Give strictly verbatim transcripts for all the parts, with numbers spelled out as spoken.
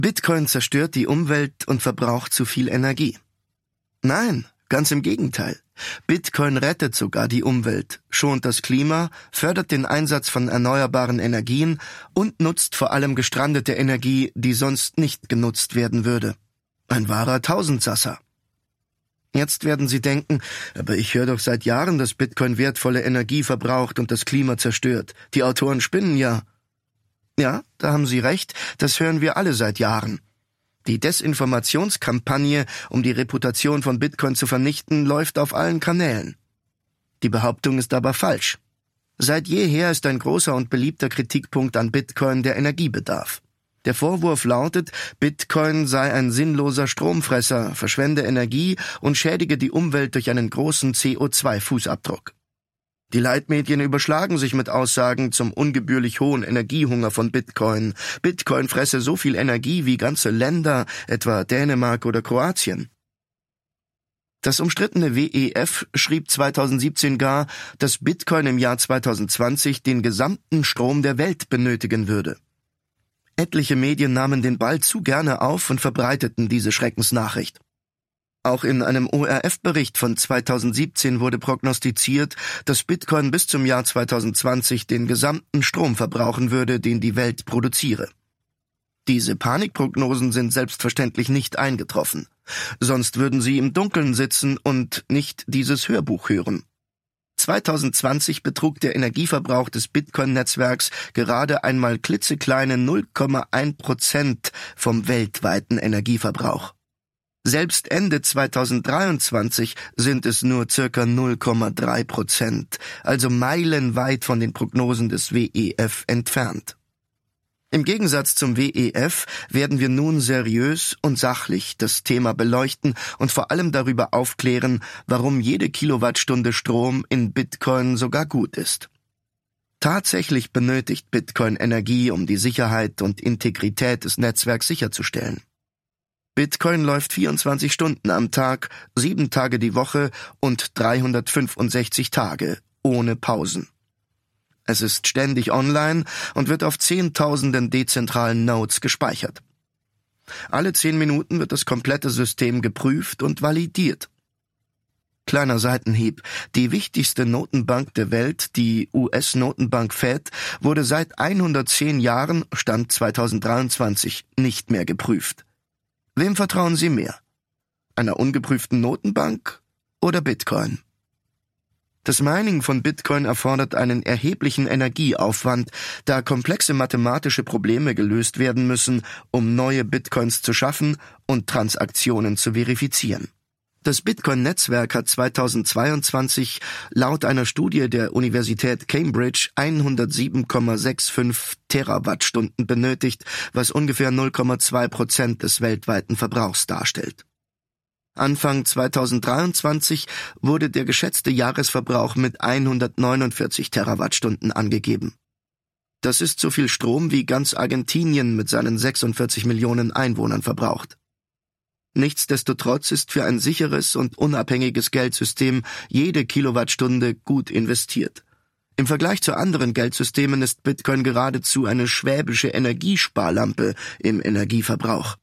Bitcoin zerstört die Umwelt und verbraucht zu viel Energie. Nein, ganz im Gegenteil. Bitcoin rettet sogar die Umwelt, schont das Klima, fördert den Einsatz von erneuerbaren Energien und nutzt vor allem gestrandete Energie, die sonst nicht genutzt werden würde. Ein wahrer Tausendsasser. Jetzt werden Sie denken, aber ich höre doch seit Jahren, dass Bitcoin wertvolle Energie verbraucht und das Klima zerstört. Die Autoren spinnen ja. Ja, da haben Sie recht, das hören wir alle seit Jahren. Die Desinformationskampagne, um die Reputation von Bitcoin zu vernichten, läuft auf allen Kanälen. Die Behauptung ist aber falsch. Seit jeher ist ein großer und beliebter Kritikpunkt an Bitcoin der Energiebedarf. Der Vorwurf lautet, Bitcoin sei ein sinnloser Stromfresser, verschwende Energie und schädige die Umwelt durch einen großen C O zwei Fußabdruck. Die Leitmedien überschlagen sich mit Aussagen zum ungebührlich hohen Energiehunger von Bitcoin. Bitcoin fresse so viel Energie wie ganze Länder, etwa Dänemark oder Kroatien. Das umstrittene W E F schrieb zweitausendsiebzehn gar, dass Bitcoin im Jahr zweitausendzwanzig den gesamten Strom der Welt benötigen würde. Etliche Medien nahmen den Ball zu gerne auf und verbreiteten diese Schreckensnachricht. Auch in einem O R F-Bericht von zweitausendsiebzehn wurde prognostiziert, dass Bitcoin bis zum Jahr zweitausendzwanzig den gesamten Strom verbrauchen würde, den die Welt produziere. Diese Panikprognosen sind selbstverständlich nicht eingetroffen. Sonst würden Sie im Dunkeln sitzen und nicht dieses Hörbuch hören. zweitausendzwanzig betrug der Energieverbrauch des Bitcoin-Netzwerks gerade einmal klitzekleine null Komma eins Prozent vom weltweiten Energieverbrauch. Selbst Ende zweitausenddreiundzwanzig sind es nur circa null Komma drei Prozent, also meilenweit von den Prognosen des W E F entfernt. Im Gegensatz zum W E F werden wir nun seriös und sachlich das Thema beleuchten und vor allem darüber aufklären, warum jede Kilowattstunde Strom in Bitcoin sogar gut ist. Tatsächlich benötigt Bitcoin Energie, um die Sicherheit und Integrität des Netzwerks sicherzustellen. Bitcoin läuft vierundzwanzig Stunden am Tag, sieben Tage die Woche und dreihundertfünfundsechzig Tage, ohne Pausen. Es ist ständig online und wird auf Zehntausenden dezentralen Nodes gespeichert. Alle zehn Minuten wird das komplette System geprüft und validiert. Kleiner Seitenhieb: Die wichtigste Notenbank der Welt, die U S-Notenbank Fed, wurde seit hundertzehn Jahren, Stand zweitausenddreiundzwanzig, nicht mehr geprüft. Wem vertrauen Sie mehr? Einer ungeprüften Notenbank oder Bitcoin? Das Mining von Bitcoin erfordert einen erheblichen Energieaufwand, da komplexe mathematische Probleme gelöst werden müssen, um neue Bitcoins zu schaffen und Transaktionen zu verifizieren. Das Bitcoin-Netzwerk hat zweitausendzweiundzwanzig laut einer Studie der Universität Cambridge hundertsieben Komma fünfundsechzig Terawattstunden benötigt, was ungefähr null Komma zwei Prozent des weltweiten Verbrauchs darstellt. Anfang zweitausenddreiundzwanzig wurde der geschätzte Jahresverbrauch mit hundertneunundvierzig Terawattstunden angegeben. Das ist so viel Strom, wie ganz Argentinien mit seinen sechsundvierzig Millionen Einwohnern verbraucht. Nichtsdestotrotz ist für ein sicheres und unabhängiges Geldsystem jede Kilowattstunde gut investiert. Im Vergleich zu anderen Geldsystemen ist Bitcoin geradezu eine schwäbische Energiesparlampe im Energieverbrauch.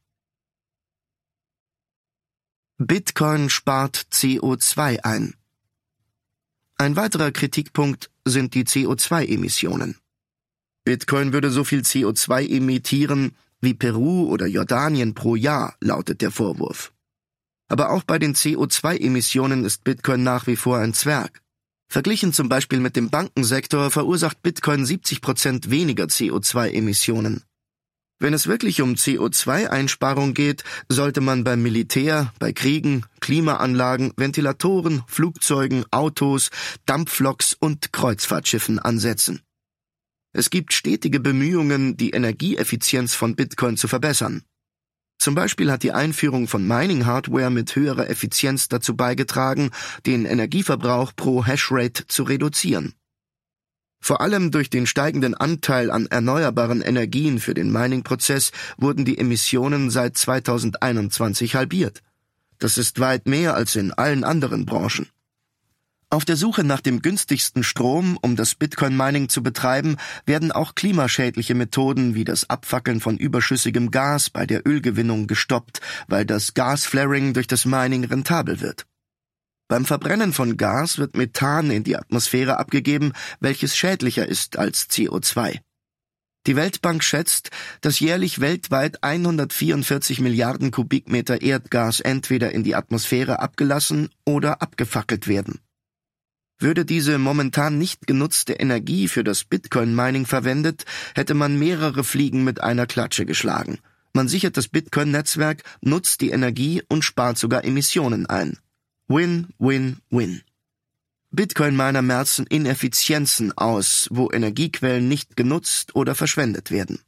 Bitcoin spart C O zwei ein. Ein weiterer Kritikpunkt sind die C O zwei Emissionen. Bitcoin würde so viel C O zwei emittieren wie Peru oder Jordanien pro Jahr, lautet der Vorwurf. Aber auch bei den C O zwei Emissionen ist Bitcoin nach wie vor ein Zwerg. Verglichen zum Beispiel mit dem Bankensektor verursacht Bitcoin siebzig Prozent weniger C O zwei Emissionen. Wenn es wirklich um C O zwei Einsparung geht, sollte man beim Militär, bei Kriegen, Klimaanlagen, Ventilatoren, Flugzeugen, Autos, Dampfloks und Kreuzfahrtschiffen ansetzen. Es gibt stetige Bemühungen, die Energieeffizienz von Bitcoin zu verbessern. Zum Beispiel hat die Einführung von Mining-Hardware mit höherer Effizienz dazu beigetragen, den Energieverbrauch pro Hashrate zu reduzieren. Vor allem durch den steigenden Anteil an erneuerbaren Energien für den Mining-Prozess wurden die Emissionen seit zweitausendeinundzwanzig halbiert. Das ist weit mehr als in allen anderen Branchen. Auf der Suche nach dem günstigsten Strom, um das Bitcoin-Mining zu betreiben, werden auch klimaschädliche Methoden wie das Abfackeln von überschüssigem Gas bei der Ölgewinnung gestoppt, weil das Gasflaring durch das Mining rentabel wird. Beim Verbrennen von Gas wird Methan in die Atmosphäre abgegeben, welches schädlicher ist als C O zwei. Die Weltbank schätzt, dass jährlich weltweit hundertvierundvierzig Milliarden Kubikmeter Erdgas entweder in die Atmosphäre abgelassen oder abgefackelt werden. Würde diese momentan nicht genutzte Energie für das Bitcoin-Mining verwendet, hätte man mehrere Fliegen mit einer Klatsche geschlagen. Man sichert das Bitcoin-Netzwerk, nutzt die Energie und spart sogar Emissionen ein. Win, win, win. Bitcoin-Miner merzen Ineffizienzen aus, wo Energiequellen nicht genutzt oder verschwendet werden.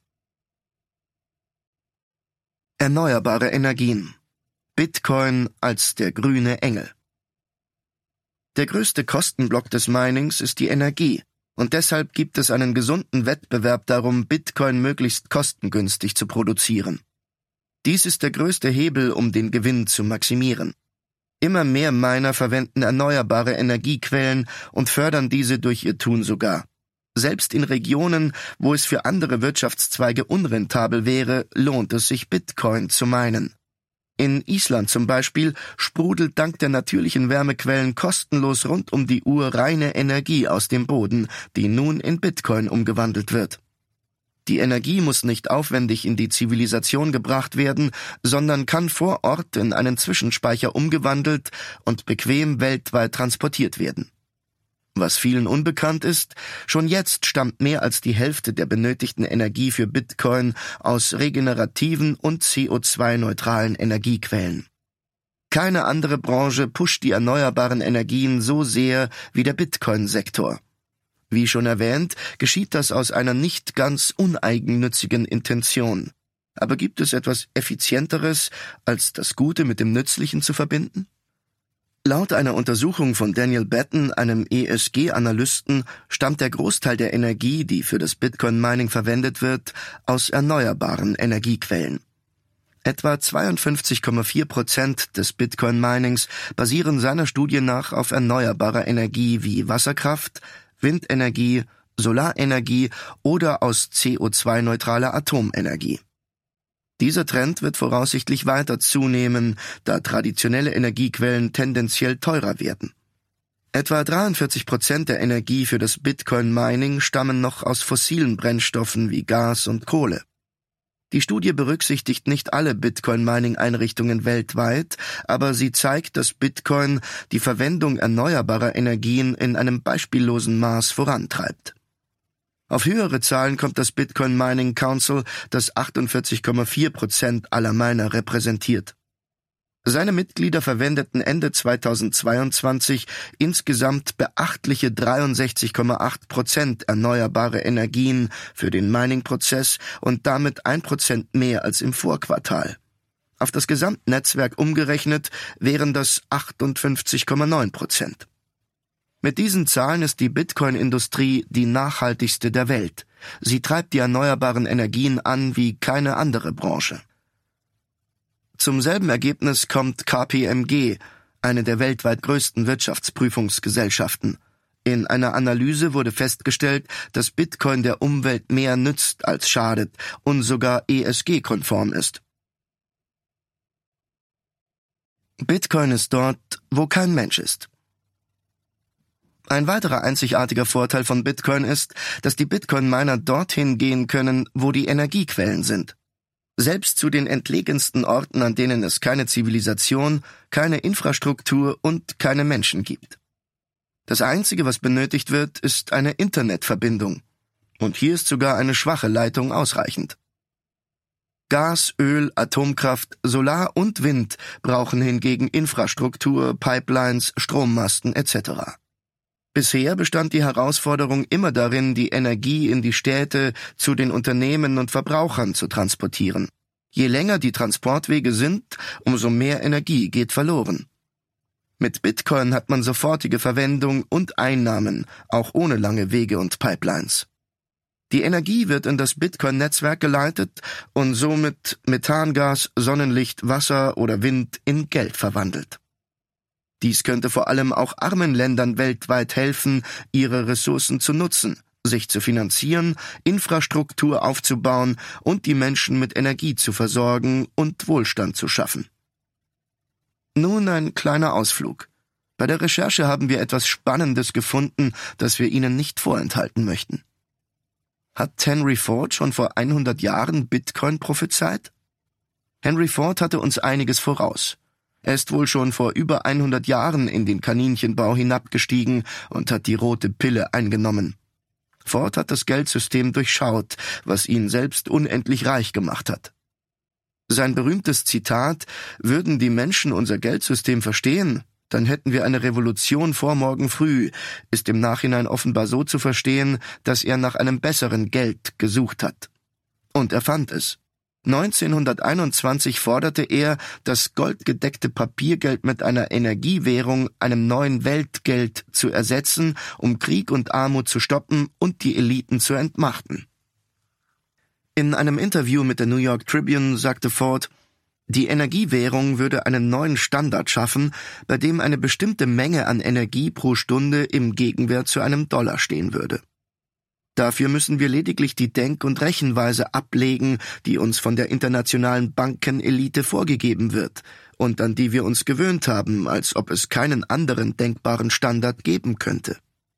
Erneuerbare Energien. Bitcoin als der grüne Engel. Der größte Kostenblock des Minings ist die Energie, und deshalb gibt es einen gesunden Wettbewerb darum, Bitcoin möglichst kostengünstig zu produzieren. Dies ist der größte Hebel, um den Gewinn zu maximieren. Immer mehr Miner verwenden erneuerbare Energiequellen und fördern diese durch ihr Tun sogar. Selbst in Regionen, wo es für andere Wirtschaftszweige unrentabel wäre, lohnt es sich, Bitcoin zu minen. In Island zum Beispiel sprudelt dank der natürlichen Wärmequellen kostenlos rund um die Uhr reine Energie aus dem Boden, die nun in Bitcoin umgewandelt wird. Die Energie muss nicht aufwendig in die Zivilisation gebracht werden, sondern kann vor Ort in einen Zwischenspeicher umgewandelt und bequem weltweit transportiert werden. Was vielen unbekannt ist, schon jetzt stammt mehr als die Hälfte der benötigten Energie für Bitcoin aus regenerativen und C O zwei neutralen Energiequellen. Keine andere Branche pusht die erneuerbaren Energien so sehr wie der Bitcoin-Sektor. Wie schon erwähnt, geschieht das aus einer nicht ganz uneigennützigen Intention. Aber gibt es etwas Effizienteres, als das Gute mit dem Nützlichen zu verbinden? Laut einer Untersuchung von Daniel Batten, einem E S G-Analysten, stammt der Großteil der Energie, die für das Bitcoin-Mining verwendet wird, aus erneuerbaren Energiequellen. Etwa zweiundfünfzig Komma vier Prozent des Bitcoin-Minings basieren seiner Studie nach auf erneuerbarer Energie wie Wasserkraft, Windenergie, Solarenergie oder aus C O zwei neutraler Atomenergie. Dieser Trend wird voraussichtlich weiter zunehmen, da traditionelle Energiequellen tendenziell teurer werden. Etwa dreiundvierzig Prozent der Energie für das Bitcoin-Mining stammen noch aus fossilen Brennstoffen wie Gas und Kohle. Die Studie berücksichtigt nicht alle Bitcoin-Mining-Einrichtungen weltweit, aber sie zeigt, dass Bitcoin die Verwendung erneuerbarer Energien in einem beispiellosen Maß vorantreibt. Auf höhere Zahlen kommt das Bitcoin Mining Council, das achtundvierzig Komma vier Prozent aller Miner repräsentiert. Seine Mitglieder verwendeten Ende zweitausendzweiundzwanzig insgesamt beachtliche dreiundsechzig Komma acht Prozent erneuerbare Energien für den Mining-Prozess und damit ein Prozent mehr als im Vorquartal. Auf das Gesamtnetzwerk umgerechnet wären das achtundfünfzig Komma neun Prozent. Mit diesen Zahlen ist die Bitcoin-Industrie die nachhaltigste der Welt. Sie treibt die erneuerbaren Energien an wie keine andere Branche. Zum selben Ergebnis kommt K P M G, eine der weltweit größten Wirtschaftsprüfungsgesellschaften. In einer Analyse wurde festgestellt, dass Bitcoin der Umwelt mehr nützt als schadet und sogar E S G-konform ist. Bitcoin ist dort, wo kein Mensch ist. Ein weiterer einzigartiger Vorteil von Bitcoin ist, dass die Bitcoin-Miner dorthin gehen können, wo die Energiequellen sind. Selbst zu den entlegensten Orten, an denen es keine Zivilisation, keine Infrastruktur und keine Menschen gibt. Das Einzige, was benötigt wird, ist eine Internetverbindung. Und hier ist sogar eine schwache Leitung ausreichend. Gas, Öl, Atomkraft, Solar und Wind brauchen hingegen Infrastruktur, Pipelines, Strommasten et cetera. Bisher bestand die Herausforderung immer darin, die Energie in die Städte, zu den Unternehmen und Verbrauchern zu transportieren. Je länger die Transportwege sind, umso mehr Energie geht verloren. Mit Bitcoin hat man sofortige Verwendung und Einnahmen, auch ohne lange Wege und Pipelines. Die Energie wird in das Bitcoin-Netzwerk geleitet und somit Methangas, Sonnenlicht, Wasser oder Wind in Geld verwandelt. Dies könnte vor allem auch armen Ländern weltweit helfen, ihre Ressourcen zu nutzen, sich zu finanzieren, Infrastruktur aufzubauen und die Menschen mit Energie zu versorgen und Wohlstand zu schaffen. Nun ein kleiner Ausflug. Bei der Recherche haben wir etwas Spannendes gefunden, das wir Ihnen nicht vorenthalten möchten. Hat Henry Ford schon vor hundert Jahren Bitcoin prophezeit? Henry Ford hatte uns einiges voraus. Er ist wohl schon vor über hundert Jahren in den Kaninchenbau hinabgestiegen und hat die rote Pille eingenommen. Ford hat das Geldsystem durchschaut, was ihn selbst unendlich reich gemacht hat. Sein berühmtes Zitat, würden die Menschen unser Geldsystem verstehen, dann hätten wir eine Revolution vor morgen früh, ist im Nachhinein offenbar so zu verstehen, dass er nach einem besseren Geld gesucht hat. Und er fand es. neunzehnhunderteinundzwanzig forderte er, das goldgedeckte Papiergeld mit einer Energiewährung, einem neuen Weltgeld, zu ersetzen, um Krieg und Armut zu stoppen und die Eliten zu entmachten. In einem Interview mit der New York Tribune sagte Ford, die Energiewährung würde einen neuen Standard schaffen, bei dem eine bestimmte Menge an Energie pro Stunde im Gegenwert zu einem Dollar stehen würde. Dafür müssen wir lediglich die Denk- und Rechenweise ablegen, die uns von der internationalen Bankenelite vorgegeben wird und an die wir uns gewöhnt haben, als ob es keinen anderen denkbaren Standard geben könnte.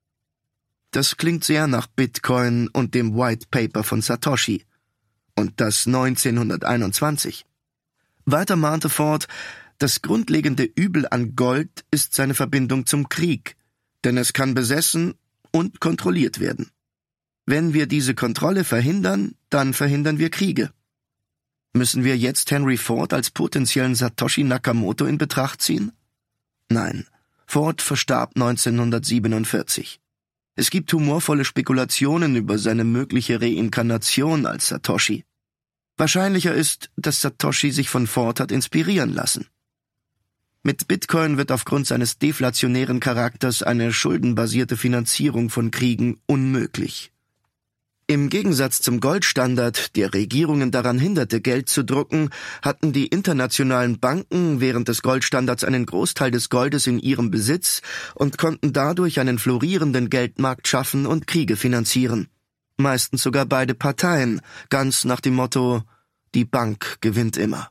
Das klingt sehr nach Bitcoin und dem White Paper von Satoshi. Und das neunzehnhunderteinundzwanzig. Weiter mahnte Ford, das grundlegende Übel an Gold ist seine Verbindung zum Krieg, denn es kann besessen und kontrolliert werden. Wenn wir diese Kontrolle verhindern, dann verhindern wir Kriege. Müssen wir jetzt Henry Ford als potenziellen Satoshi Nakamoto in Betracht ziehen? Nein, Ford verstarb neunzehnhundertsiebenundvierzig. Es gibt humorvolle Spekulationen über seine mögliche Reinkarnation als Satoshi. Wahrscheinlicher ist, dass Satoshi sich von Ford hat inspirieren lassen. Mit Bitcoin wird aufgrund seines deflationären Charakters eine schuldenbasierte Finanzierung von Kriegen unmöglich. Im Gegensatz zum Goldstandard, der Regierungen daran hinderte, Geld zu drucken, hatten die internationalen Banken während des Goldstandards einen Großteil des Goldes in ihrem Besitz und konnten dadurch einen florierenden Geldmarkt schaffen und Kriege finanzieren. Meistens sogar beide Parteien, ganz nach dem Motto, die Bank gewinnt immer.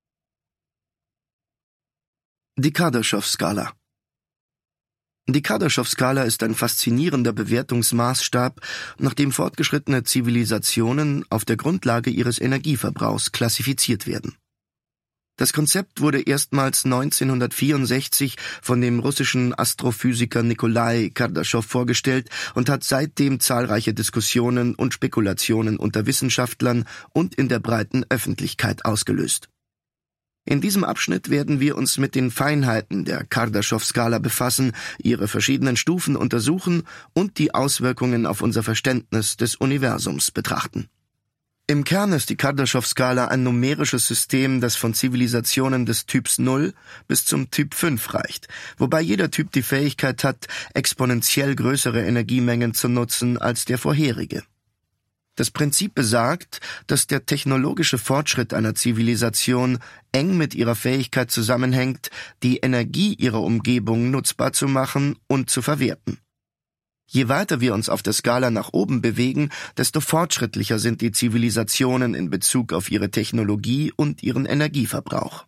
Die Kardaschow-Skala. Die Kardaschow-Skala ist ein faszinierender Bewertungsmaßstab, nach dem fortgeschrittene Zivilisationen auf der Grundlage ihres Energieverbrauchs klassifiziert werden. Das Konzept wurde erstmals neunzehnhundertvierundsechzig von dem russischen Astrophysiker Nikolai Kardaschow vorgestellt und hat seitdem zahlreiche Diskussionen und Spekulationen unter Wissenschaftlern und in der breiten Öffentlichkeit ausgelöst. In diesem Abschnitt werden wir uns mit den Feinheiten der Kardaschow-Skala befassen, ihre verschiedenen Stufen untersuchen und die Auswirkungen auf unser Verständnis des Universums betrachten. Im Kern ist die Kardaschow-Skala ein numerisches System, das von Zivilisationen des Typs null bis zum Typ fünf reicht, wobei jeder Typ die Fähigkeit hat, exponentiell größere Energiemengen zu nutzen als der vorherige. Das Prinzip besagt, dass der technologische Fortschritt einer Zivilisation eng mit ihrer Fähigkeit zusammenhängt, die Energie ihrer Umgebung nutzbar zu machen und zu verwerten. Je weiter wir uns auf der Skala nach oben bewegen, desto fortschrittlicher sind die Zivilisationen in Bezug auf ihre Technologie und ihren Energieverbrauch.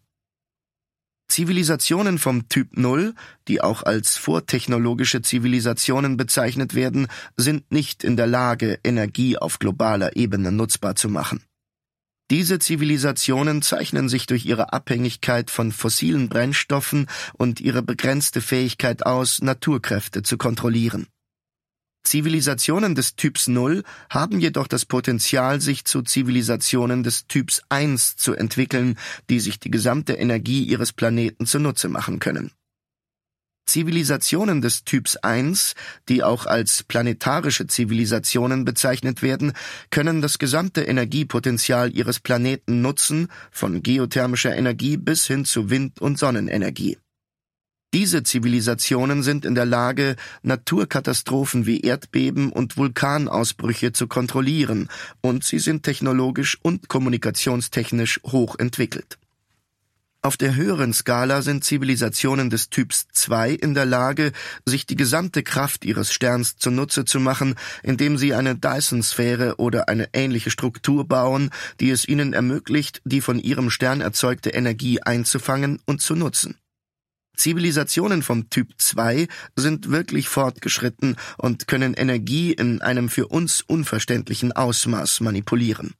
Zivilisationen vom Typ null, die auch als vortechnologische Zivilisationen bezeichnet werden, sind nicht in der Lage, Energie auf globaler Ebene nutzbar zu machen. Diese Zivilisationen zeichnen sich durch ihre Abhängigkeit von fossilen Brennstoffen und ihre begrenzte Fähigkeit aus, Naturkräfte zu kontrollieren. Zivilisationen des Typs null haben jedoch das Potenzial, sich zu Zivilisationen des Typs eins zu entwickeln, die sich die gesamte Energie ihres Planeten zunutze machen können. Zivilisationen des Typs eins, die auch als planetarische Zivilisationen bezeichnet werden, können das gesamte Energiepotenzial ihres Planeten nutzen, von geothermischer Energie bis hin zu Wind- und Sonnenenergie. Diese Zivilisationen sind in der Lage, Naturkatastrophen wie Erdbeben und Vulkanausbrüche zu kontrollieren, und sie sind technologisch und kommunikationstechnisch hoch entwickelt. Auf der höheren Skala sind Zivilisationen des Typs zwei in der Lage, sich die gesamte Kraft ihres Sterns zunutze zu machen, indem sie eine Dyson-Sphäre oder eine ähnliche Struktur bauen, die es ihnen ermöglicht, die von ihrem Stern erzeugte Energie einzufangen und zu nutzen. Zivilisationen vom Typ zwei sind wirklich fortgeschritten und können Energie in einem für uns unverständlichen Ausmaß manipulieren.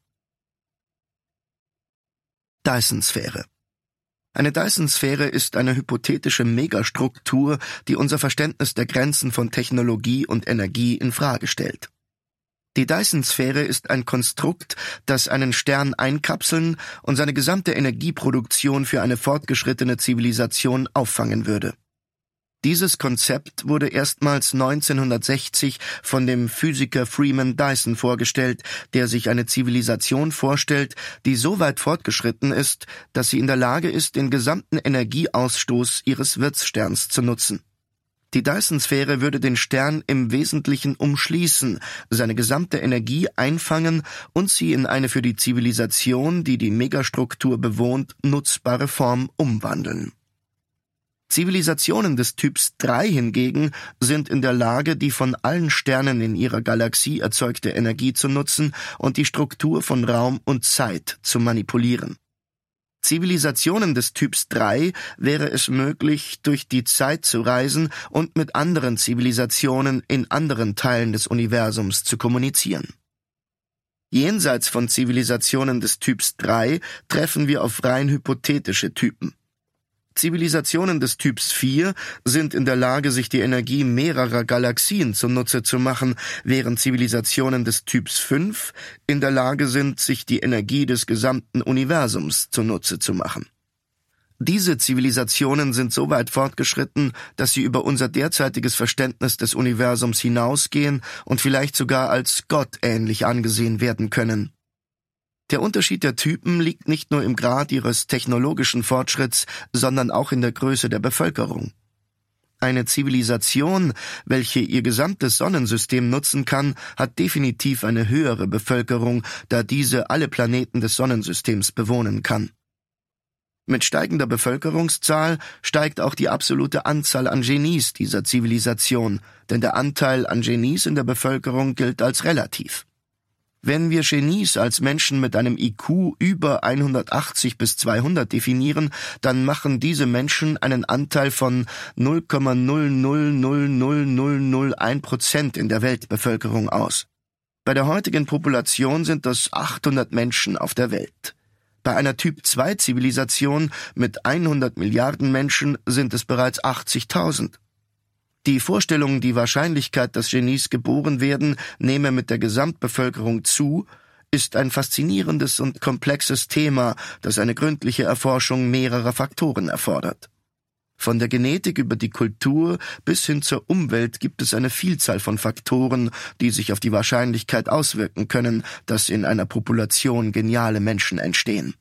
Dyson-Sphäre. Eine Dyson-Sphäre ist eine hypothetische Megastruktur, die unser Verständnis der Grenzen von Technologie und Energie in Frage stellt. Die Dyson-Sphäre ist ein Konstrukt, das einen Stern einkapseln und seine gesamte Energieproduktion für eine fortgeschrittene Zivilisation auffangen würde. Dieses Konzept wurde erstmals neunzehnhundertsechzig von dem Physiker Freeman Dyson vorgestellt, der sich eine Zivilisation vorstellt, die so weit fortgeschritten ist, dass sie in der Lage ist, den gesamten Energieausstoß ihres Wirtssterns zu nutzen. Die Dyson-Sphäre würde den Stern im Wesentlichen umschließen, seine gesamte Energie einfangen und sie in eine für die Zivilisation, die die Megastruktur bewohnt, nutzbare Form umwandeln. Zivilisationen des Typs drei hingegen sind in der Lage, die von allen Sternen in ihrer Galaxie erzeugte Energie zu nutzen und die Struktur von Raum und Zeit zu manipulieren. Zivilisationen des Typs drei wäre es möglich, durch die Zeit zu reisen und mit anderen Zivilisationen in anderen Teilen des Universums zu kommunizieren. Jenseits von Zivilisationen des Typs drei treffen wir auf rein hypothetische Typen. Zivilisationen des Typs vier sind in der Lage, sich die Energie mehrerer Galaxien zunutze zu machen, während Zivilisationen des Typs fünf in der Lage sind, sich die Energie des gesamten Universums zunutze zu machen. Diese Zivilisationen sind so weit fortgeschritten, dass sie über unser derzeitiges Verständnis des Universums hinausgehen und vielleicht sogar als gottähnlich angesehen werden können. Der Unterschied der Typen liegt nicht nur im Grad ihres technologischen Fortschritts, sondern auch in der Größe der Bevölkerung. Eine Zivilisation, welche ihr gesamtes Sonnensystem nutzen kann, hat definitiv eine höhere Bevölkerung, da diese alle Planeten des Sonnensystems bewohnen kann. Mit steigender Bevölkerungszahl steigt auch die absolute Anzahl an Genies dieser Zivilisation, denn der Anteil an Genies in der Bevölkerung gilt als relativ. Wenn wir Genies als Menschen mit einem I Q über hundertachtzig bis zweihundert definieren, dann machen diese Menschen einen Anteil von null Komma null null null null null null eins Prozent in der Weltbevölkerung aus. Bei der heutigen Population sind das achthundert Menschen auf der Welt. Bei einer Typ zwei Zivilisation mit hundert Milliarden Menschen sind es bereits achtzigtausend. Die Vorstellung, die Wahrscheinlichkeit, dass Genies geboren werden, nehme mit der Gesamtbevölkerung zu, ist ein faszinierendes und komplexes Thema, das eine gründliche Erforschung mehrerer Faktoren erfordert. Von der Genetik über die Kultur bis hin zur Umwelt gibt es eine Vielzahl von Faktoren, die sich auf die Wahrscheinlichkeit auswirken können, dass in einer Population geniale Menschen entstehen.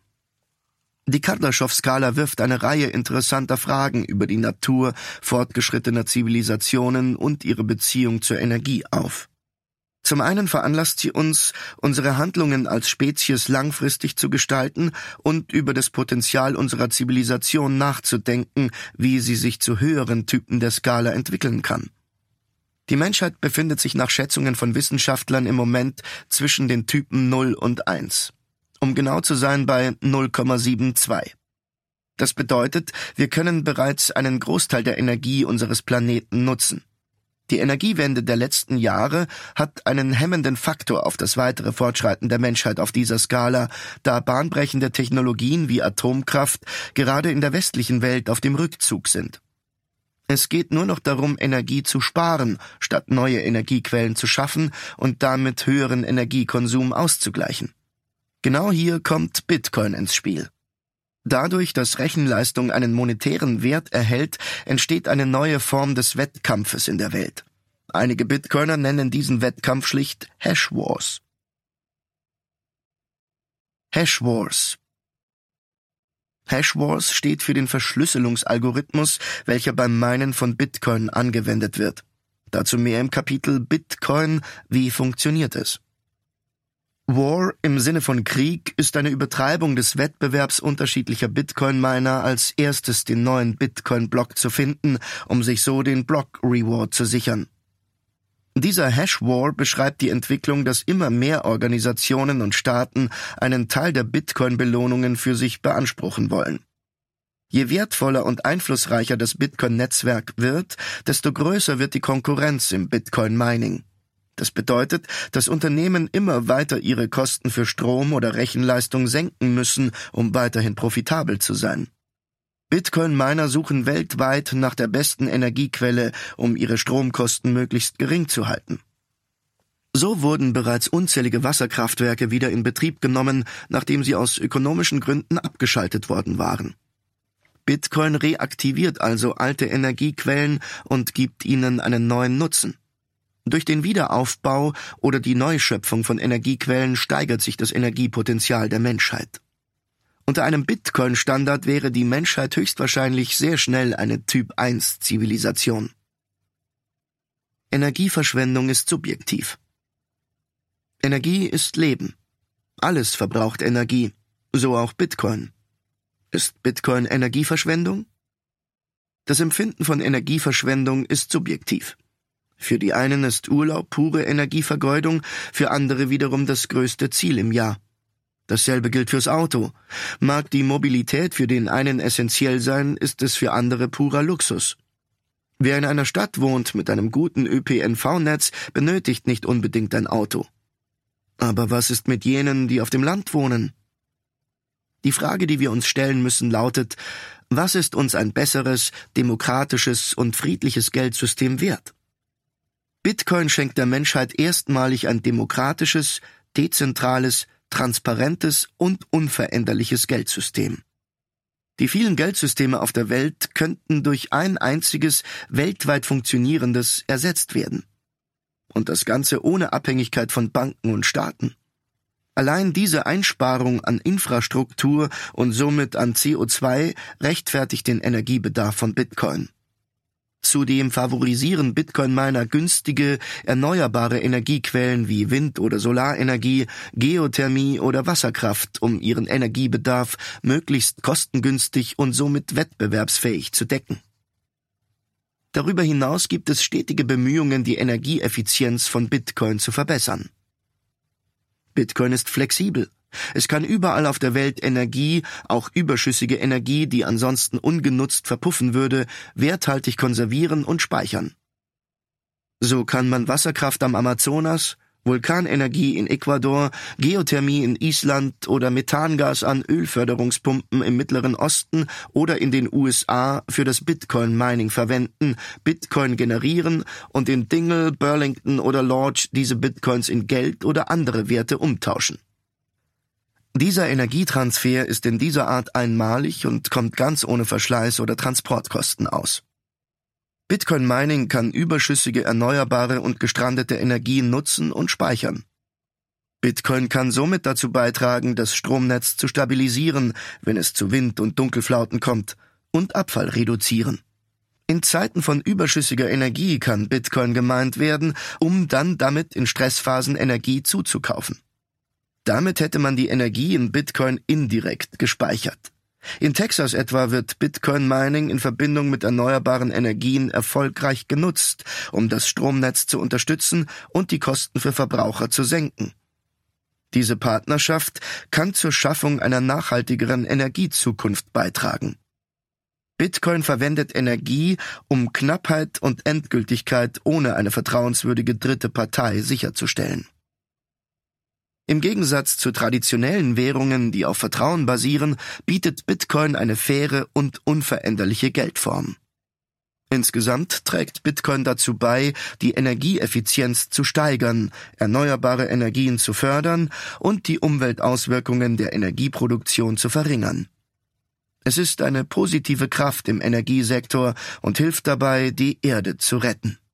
Die Kardaschow-Skala wirft eine Reihe interessanter Fragen über die Natur fortgeschrittener Zivilisationen und ihre Beziehung zur Energie auf. Zum einen veranlasst sie uns, unsere Handlungen als Spezies langfristig zu gestalten und über das Potenzial unserer Zivilisation nachzudenken, wie sie sich zu höheren Typen der Skala entwickeln kann. Die Menschheit befindet sich nach Schätzungen von Wissenschaftlern im Moment zwischen den Typen null und eins. Um genau zu sein bei null Komma zweiundsiebzig. Das bedeutet, wir können bereits einen Großteil der Energie unseres Planeten nutzen. Die Energiewende der letzten Jahre hat einen hemmenden Faktor auf das weitere Fortschreiten der Menschheit auf dieser Skala, da bahnbrechende Technologien wie Atomkraft gerade in der westlichen Welt auf dem Rückzug sind. Es geht nur noch darum, Energie zu sparen, statt neue Energiequellen zu schaffen und damit höheren Energiekonsum auszugleichen. Genau hier kommt Bitcoin ins Spiel. Dadurch, dass Rechenleistung einen monetären Wert erhält, entsteht eine neue Form des Wettkampfes in der Welt. Einige Bitcoiner nennen diesen Wettkampf schlicht Hash Wars. Hash Wars. Hash Wars steht für den Verschlüsselungsalgorithmus, welcher beim Minen von Bitcoin angewendet wird. Dazu mehr im Kapitel Bitcoin, wie funktioniert es? War im Sinne von Krieg ist eine Übertreibung des Wettbewerbs unterschiedlicher Bitcoin-Miner, als erstes den neuen Bitcoin-Block zu finden, um sich so den Block-Reward zu sichern. Dieser Hash-War beschreibt die Entwicklung, dass immer mehr Organisationen und Staaten einen Teil der Bitcoin-Belohnungen für sich beanspruchen wollen. Je wertvoller und einflussreicher das Bitcoin-Netzwerk wird, desto größer wird die Konkurrenz im Bitcoin-Mining. Das bedeutet, dass Unternehmen immer weiter ihre Kosten für Strom oder Rechenleistung senken müssen, um weiterhin profitabel zu sein. Bitcoin-Miner suchen weltweit nach der besten Energiequelle, um ihre Stromkosten möglichst gering zu halten. So wurden bereits unzählige Wasserkraftwerke wieder in Betrieb genommen, nachdem sie aus ökonomischen Gründen abgeschaltet worden waren. Bitcoin reaktiviert also alte Energiequellen und gibt ihnen einen neuen Nutzen. Durch den Wiederaufbau oder die Neuschöpfung von Energiequellen steigert sich das Energiepotenzial der Menschheit. Unter einem Bitcoin-Standard wäre die Menschheit höchstwahrscheinlich sehr schnell eine Typ eins Zivilisation. Energieverschwendung ist subjektiv. Energie ist Leben. Alles verbraucht Energie, so auch Bitcoin. Ist Bitcoin Energieverschwendung? Das Empfinden von Energieverschwendung ist subjektiv. Für die einen ist Urlaub pure Energievergeudung, für andere wiederum das größte Ziel im Jahr. Dasselbe gilt fürs Auto. Mag die Mobilität für den einen essentiell sein, ist es für andere purer Luxus. Wer in einer Stadt wohnt mit einem guten Ö P N V-Netz, benötigt nicht unbedingt ein Auto. Aber was ist mit jenen, die auf dem Land wohnen? Die Frage, die wir uns stellen müssen, lautet: Was ist uns ein besseres, demokratisches und friedliches Geldsystem wert? Bitcoin schenkt der Menschheit erstmalig ein demokratisches, dezentrales, transparentes und unveränderliches Geldsystem. Die vielen Geldsysteme auf der Welt könnten durch ein einziges, weltweit funktionierendes ersetzt werden. Und das Ganze ohne Abhängigkeit von Banken und Staaten. Allein diese Einsparung an Infrastruktur und somit an C O zwei rechtfertigt den Energiebedarf von Bitcoin. Zudem favorisieren Bitcoin-Miner günstige, erneuerbare Energiequellen wie Wind- oder Solarenergie, Geothermie oder Wasserkraft, um ihren Energiebedarf möglichst kostengünstig und somit wettbewerbsfähig zu decken. Darüber hinaus gibt es stetige Bemühungen, die Energieeffizienz von Bitcoin zu verbessern. Bitcoin ist flexibel. Es kann überall auf der Welt Energie, auch überschüssige Energie, die ansonsten ungenutzt verpuffen würde, werthaltig konservieren und speichern. So kann man Wasserkraft am Amazonas, Vulkanenergie in Ecuador, Geothermie in Island oder Methangas an Ölförderungspumpen im Mittleren Osten oder in den U S A für das Bitcoin-Mining verwenden, Bitcoin generieren und in Dingle, Burlington oder Lodge diese Bitcoins in Geld oder andere Werte umtauschen. Dieser Energietransfer ist in dieser Art einmalig und kommt ganz ohne Verschleiß oder Transportkosten aus. Bitcoin-Mining kann überschüssige erneuerbare und gestrandete Energien nutzen und speichern. Bitcoin kann somit dazu beitragen, das Stromnetz zu stabilisieren, wenn es zu Wind- und Dunkelflauten kommt, und Abfall reduzieren. In Zeiten von überschüssiger Energie kann Bitcoin gemeint werden, um dann damit in Stressphasen Energie zuzukaufen. Damit hätte man die Energie in Bitcoin indirekt gespeichert. In Texas etwa wird Bitcoin-Mining in Verbindung mit erneuerbaren Energien erfolgreich genutzt, um das Stromnetz zu unterstützen und die Kosten für Verbraucher zu senken. Diese Partnerschaft kann zur Schaffung einer nachhaltigeren Energiezukunft beitragen. Bitcoin verwendet Energie, um Knappheit und Endgültigkeit ohne eine vertrauenswürdige dritte Partei sicherzustellen. Im Gegensatz zu traditionellen Währungen, die auf Vertrauen basieren, bietet Bitcoin eine faire und unveränderliche Geldform. Insgesamt trägt Bitcoin dazu bei, die Energieeffizienz zu steigern, erneuerbare Energien zu fördern und die Umweltauswirkungen der Energieproduktion zu verringern. Es ist eine positive Kraft im Energiesektor und hilft dabei, die Erde zu retten.